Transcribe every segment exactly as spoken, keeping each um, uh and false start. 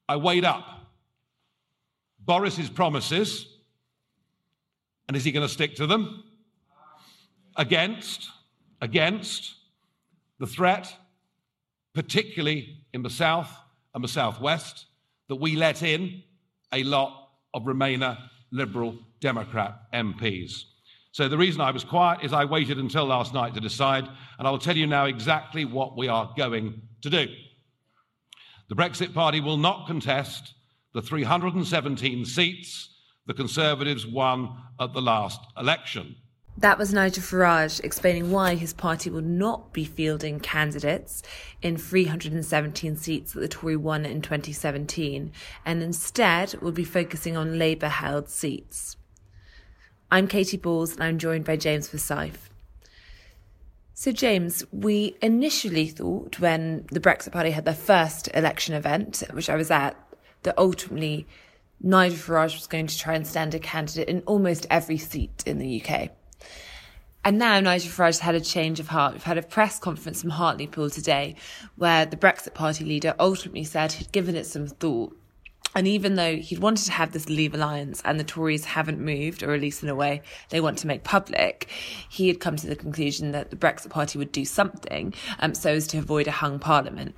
I weighed up Boris's promises, and is he going to stick to them, against, against the threat, particularly in the south and the southwest, that we let in a lot of Remainer Liberal Democrat M Ps. So the reason I was quiet is I waited until last night to decide, and I will tell you now exactly what we are going to do. The Brexit Party will not contest the three hundred seventeen seats the Conservatives won at the last election. That was Nigel Farage explaining why his party will not be fielding candidates in three hundred seventeen seats that the Tory won in twenty seventeen, and instead will be focusing on Labour-held seats. I'm Katie Balls, and I'm joined by James Forsyth. So, James, we initially thought when the Brexit Party had their first election event, which I was at, that ultimately Nigel Farage was going to try and stand a candidate in almost every seat in the U K. And now Nigel Farage has had a change of heart. We've had a press conference from Hartlepool today where the Brexit Party leader ultimately said he'd given it some thought. And even though he'd wanted to have this Leave alliance and the Tories haven't moved, or at least in a way they want to make public, he had come to the conclusion that the Brexit Party would do something um, so as to avoid a hung parliament.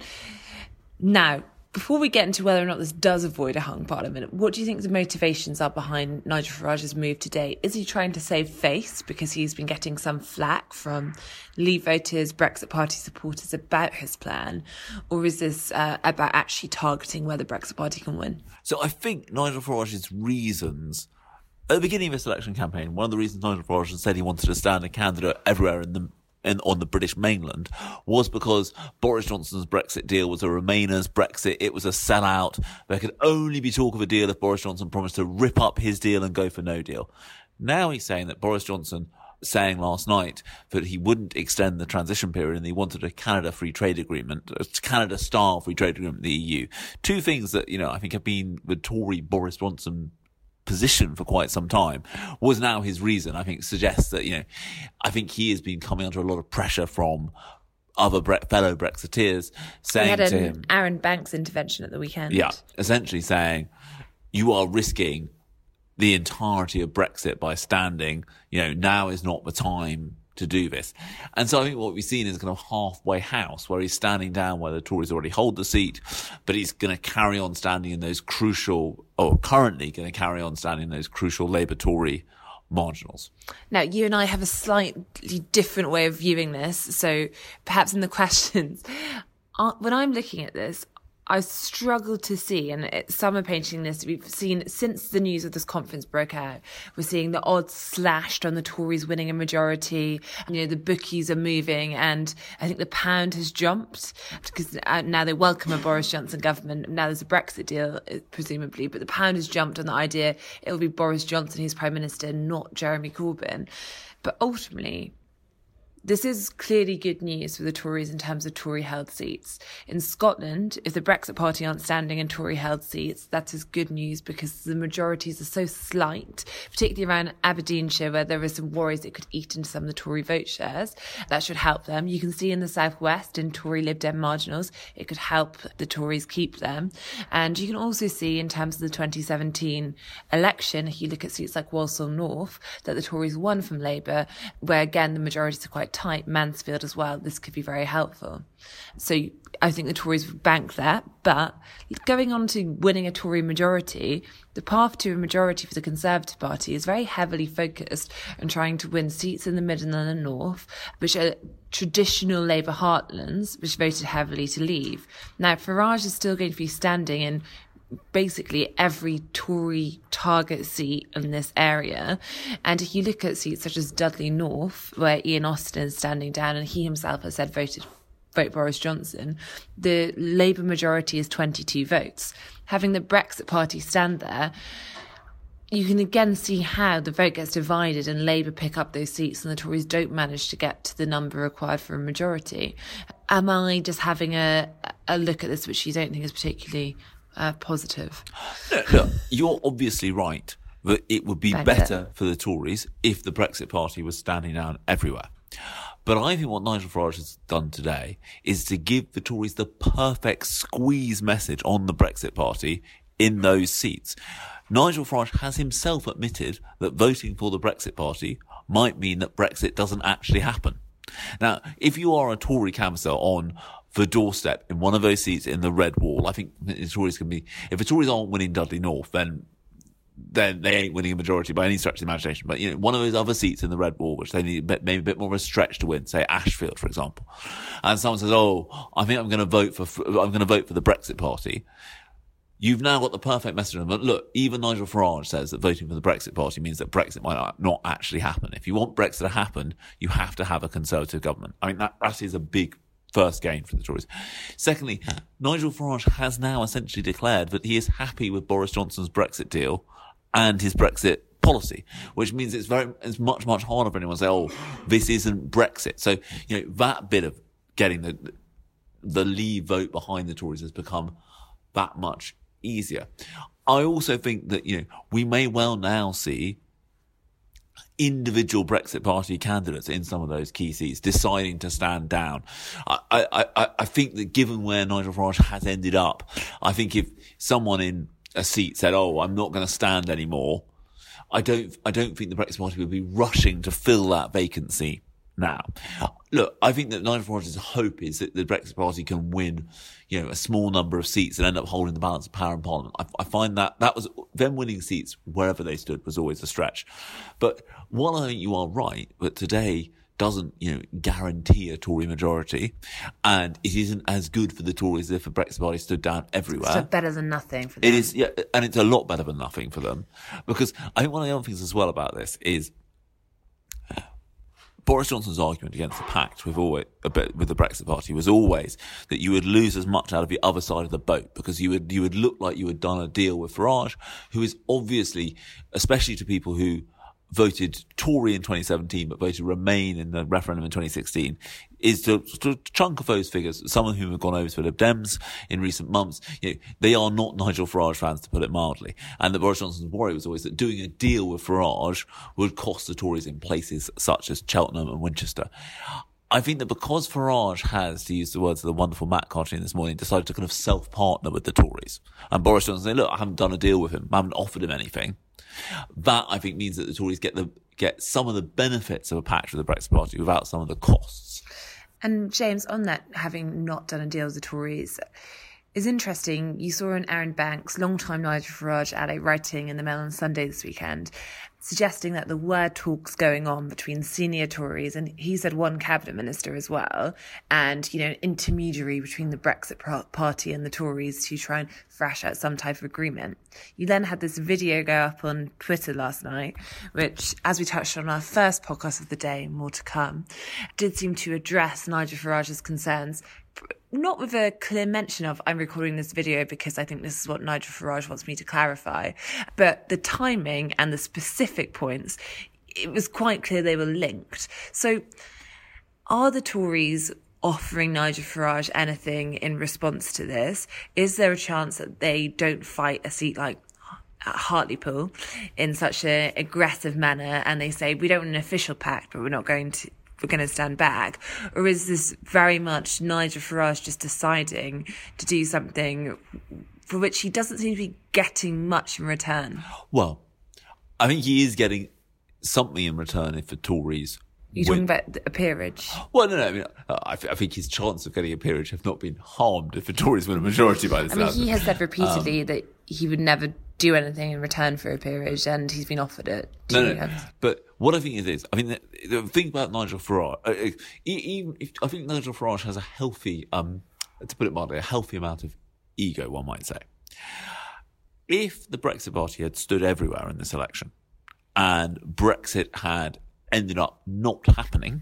Now, before we get into whether or not this does avoid a hung parliament, what do you think the motivations are behind Nigel Farage's move today? Is he trying to save face because he's been getting some flack from Leave voters, Brexit Party supporters about his plan? Or is this uh, about actually targeting where the Brexit Party can win? So I think Nigel Farage's reasons, at the beginning of this election campaign, one of the reasons Nigel Farage said he wanted to stand a candidate everywhere in the In, on the British mainland was because Boris Johnson's Brexit deal was a Remainers Brexit. It was a sellout. There could only be talk of a deal if Boris Johnson promised to rip up his deal and go for no deal. Now he's saying that Boris Johnson, saying last night that he wouldn't extend the transition period and he wanted a Canada free trade agreement, a Canada-style free trade agreement with the E U. Two things that, you know, I think have been the Tory Boris Johnson position for quite some time, was now his reason. I think suggests that, you know, I think he has been coming under a lot of pressure from other bre- fellow Brexiteers saying we had an to him, Aaron Banks intervention at the weekend. Yeah, essentially saying, you are risking the entirety of Brexit by standing, you know, now is not the time to do this. And so I think what we've seen is a kind of halfway house where he's standing down where the Tories already hold the seat, but he's going to carry on standing in those crucial, or currently going to carry on standing in those crucial Labour-Tory marginals. Now, you and I have a slightly different way of viewing this, so perhaps in the questions, when I'm looking at this, I struggle to see, and it, some are painting this, we've seen since the news of this conference broke out, we're seeing the odds slashed on the Tories winning a majority. You know, the bookies are moving, and I think the pound has jumped because now they welcome a Boris Johnson government. Now there's a Brexit deal, presumably, but the pound has jumped on the idea it'll be Boris Johnson who's Prime Minister, not Jeremy Corbyn. But ultimately, this is clearly good news for the Tories in terms of Tory-held seats. In Scotland, if the Brexit Party aren't standing in Tory-held seats, that is good news because the majorities are so slight, particularly around Aberdeenshire, where there are some worries it could eat into some of the Tory vote shares. That should help them. You can see in the southwest, in Tory Lib Dem marginals, it could help the Tories keep them. And you can also see in terms of the twenty seventeen election, if you look at seats like Walsall North, that the Tories won from Labour, where again the majorities are quite tight, Mansfield as well. This could be very helpful. So I think the Tories bank that, but going on to winning a Tory majority, the path to a majority for the Conservative Party is very heavily focused on trying to win seats in the Midland and the North, which are traditional Labour heartlands, which voted heavily to leave. Now, Farage is still going to be standing in basically every Tory target seat in this area. And if you look at seats such as Dudley North, where Ian Austin is standing down and he himself has said voted vote Boris Johnson, the Labour majority is twenty-two votes. Having the Brexit Party stand there, you can again see how the vote gets divided and Labour pick up those seats and the Tories don't manage to get to the number required for a majority. Am I just having a, a look at this which you don't think is particularly Uh, positive? Look, look, you're obviously right that it would be Bank better it. for the Tories if the Brexit Party was standing down everywhere. But I think what Nigel Farage has done today is to give the Tories the perfect squeeze message on the Brexit Party in those seats. Nigel Farage has himself admitted that voting for the Brexit Party might mean that Brexit doesn't actually happen. Now, if you are a Tory canvasser on the doorstep in one of those seats in the Red Wall, I think the Tories can be, if the Tories aren't winning Dudley North, then then they ain't winning a majority by any stretch of the imagination. But, you know, one of those other seats in the Red Wall, which they need maybe a bit more of a stretch to win, say Ashfield, for example, and someone says, oh, I think I'm going to vote for, I'm going to vote for the Brexit Party. You've now got the perfect message. But look, even Nigel Farage says that voting for the Brexit Party means that Brexit might not actually happen. If you want Brexit to happen, you have to have a Conservative government. I mean, that, that is a big first gain for the Tories. Secondly, Nigel Farage has now essentially declared that he is happy with Boris Johnson's Brexit deal and his Brexit policy, which means it's very, it's much, much harder for anyone to say, oh, this isn't Brexit. So, you know, that bit of getting the, the Leave vote behind the Tories has become that much easier. I also think that, you know, we may well now see individual Brexit Party candidates in some of those key seats deciding to stand down. I, I, I, I think that given where Nigel Farage has ended up, I think if someone in a seat said, oh, I'm not going to stand anymore, I don't, I don't think the Brexit Party would be rushing to fill that vacancy now. Look, I think that Nigel Farage's hope is that the Brexit Party can win, you know, a small number of seats and end up holding the balance of power in Parliament. I, I find that that was, them winning seats wherever they stood was always a stretch. But while I think you are right, but today doesn't, you know, guarantee a Tory majority, and it isn't as good for the Tories as if the Brexit Party stood down everywhere. So better than nothing for them. It is, yeah, and it's a lot better than nothing for them. Because I think one of the other things as well about this is Boris Johnson's argument against the pact with always, with the Brexit Party was always that you would lose as much out of the other side of the boat because you would, you would look like you had done a deal with Farage, who is obviously, especially to people who voted Tory in twenty seventeen but voted Remain in the referendum in twenty sixteen, is to, to chunk of those figures, some of whom have gone over to Lib Dems in recent months, you know, they are not Nigel Farage fans, to put it mildly. And that Boris Johnson's worry was always that doing a deal with Farage would cost the Tories in places such as Cheltenham and Winchester. I think that because Farage has, to use the words of the wonderful Matt Cartine this morning, decided to kind of self-partner with the Tories, and Boris Johnson said, look, I haven't done a deal with him, I haven't offered him anything, that I think means that the Tories get the get some of the benefits of a pact with the Brexit Party without some of the costs. And James, on that, having not done a deal with the Tories, is interesting. You saw in Aaron Banks, long-time Nigel Farage ally, writing in the Mail on Sunday this weekend, suggesting that there were talks going on between senior Tories, and he said one cabinet minister as well, and, you know, an intermediary between the Brexit Party and the Tories to try and thrash out some type of agreement. You then had this video go up on Twitter last night, which, as we touched on our first podcast of the day, more to come, did seem to address Nigel Farage's concerns, not with a clear mention of, I'm recording this video because I think this is what Nigel Farage wants me to clarify, but the timing and the specific points, it was quite clear they were linked. So are the Tories offering Nigel Farage anything in response to this? Is there a chance that they don't fight a seat like at Hartlepool in such an aggressive manner and they say, we don't want an official pact, but we're not going to we're going to stand back? Or is this very much Nigel Farage just deciding to do something for which he doesn't seem to be getting much in return? Well, I think he is getting something in return if the Tories You're talking about a peerage? Well, no, no. I mean, I, th- I think his chance of getting a peerage have not been harmed if the Tories win a majority by this. I mean, he has said repeatedly um, that he would never do anything in return for a peerage, and he's been offered it. No, no. But what I think is this: I mean, the, the thing about Nigel Farage, uh, even if, I think Nigel Farage has a healthy, um, to put it mildly, a healthy amount of ego, one might say. If the Brexit Party had stood everywhere in this election, and Brexit had ended up not happening,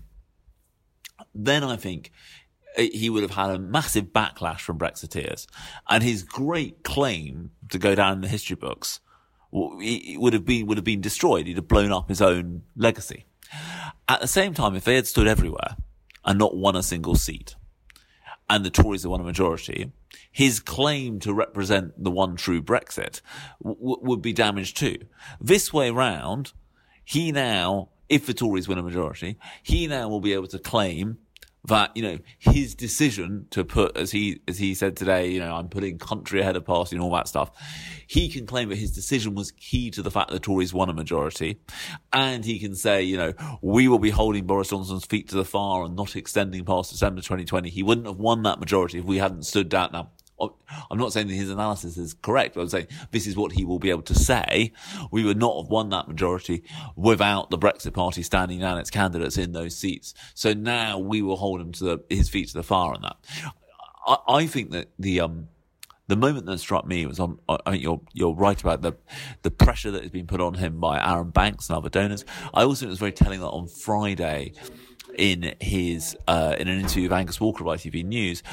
then I think he would have had a massive backlash from Brexiteers. And his great claim to go down in the history books would have been, would have been destroyed. He'd have blown up his own legacy. At the same time, if they had stood everywhere and not won a single seat, and the Tories had won a majority, his claim to represent the one true Brexit w- would be damaged too. This way round, he now if the Tories win a majority, he now will be able to claim that, you know, his decision to put, as he, as he said today, you know, I'm putting country ahead of party and all that stuff. He can claim that his decision was key to the fact that the Tories won a majority. And he can say, you know, we will be holding Boris Johnson's feet to the fire and not extending past December twenty twenty. He wouldn't have won that majority if we hadn't stood down. Now, I'm not saying that his analysis is correct, but I'm saying this is what he will be able to say. We would not have won that majority without the Brexit Party standing down its candidates in those seats. So now we will hold him to the, his feet to the fire on that. I, I think that the um the moment that struck me was on. I think you're you're right about the the pressure that has been put on him by Aaron Banks and other donors. I also think it was very telling that on Friday, in his uh, in an interview with Angus Walker of I T V News,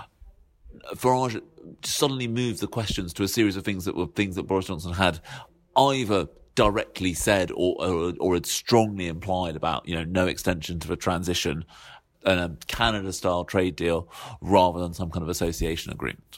Farage suddenly moved the questions to a series of things that were things that Boris Johnson had either directly said or or, or had strongly implied about, you know, no extension to the transition and a Canada-style trade deal rather than some kind of association agreement.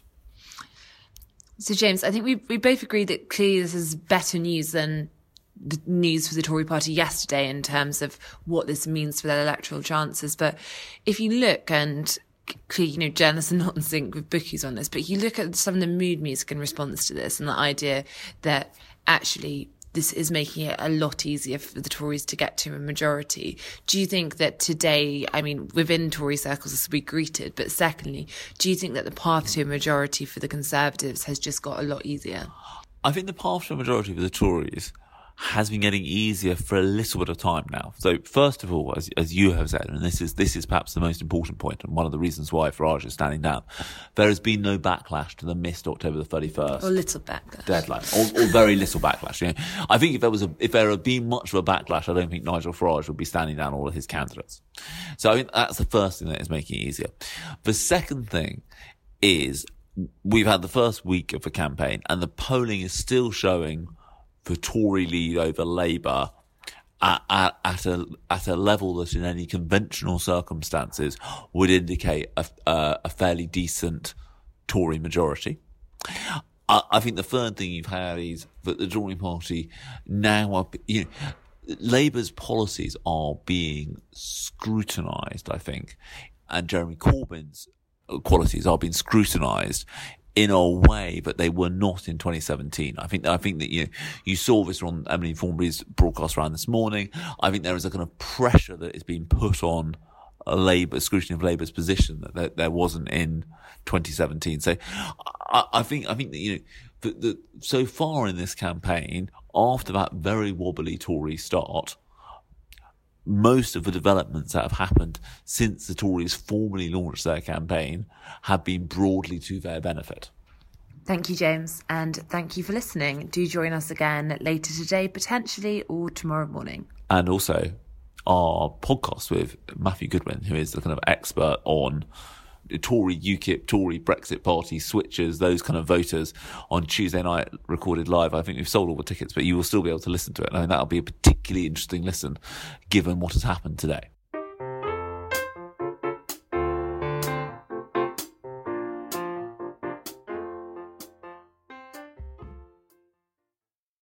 So, James, I think we we both agree that clearly this is better news than the news for the Tory party yesterday in terms of what this means for their electoral chances. But if you look, and clearly, you know, journalists are not in sync with bookies on this, but you look at some of the mood music in response to this and the idea that actually this is making it a lot easier for the Tories to get to a majority. Do you think that today, I mean, within Tory circles, this will be greeted, but secondly, do you think that the path to a majority for the Conservatives has just got a lot easier? I think the path to a majority for the Tories has been getting easier for a little bit of time now. So first of all, as, as you have said, and this is this is perhaps the most important point and one of the reasons why Farage is standing down, there has been no backlash to the missed October the thirty-first or little backlash deadline, or, or very little backlash. You know, I think if there was a, if there had been much of a backlash, I don't think Nigel Farage would be standing down all of his candidates. So I think that's the first thing that is making it easier. The second thing is we've had the first week of the campaign, and the polling is still showing the Tory lead over Labour at, at, at a at a level that in any conventional circumstances would indicate a, a, a fairly decent Tory majority. I, I think the third thing you've had is that the Tory party now are, you know, Labour's policies are being scrutinised, I think, and Jeremy Corbyn's qualities are being scrutinised in a way that they were not in twenty seventeen. I think, I think that, you know, you saw this on Emily Thornberry's broadcast round this morning. I think there is a kind of pressure that is being put on a Labour, scrutiny of Labour's position that there, there wasn't in twenty seventeen. So I, I think, I think that, you know, that, that so far in this campaign, after that very wobbly Tory start, most of the developments that have happened since the Tories formally launched their campaign have been broadly to their benefit. Thank you, James, and thank you for listening. Do join us again later today, potentially, or tomorrow morning. And also our podcast with Matthew Goodwin, who is the kind of expert on Tory UKIP, Tory Brexit Party switchers, those kind of voters, on Tuesday night, recorded live. I think we've sold all the tickets, but you will still be able to listen to it. And I think that'll be a particularly interesting listen given what has happened today.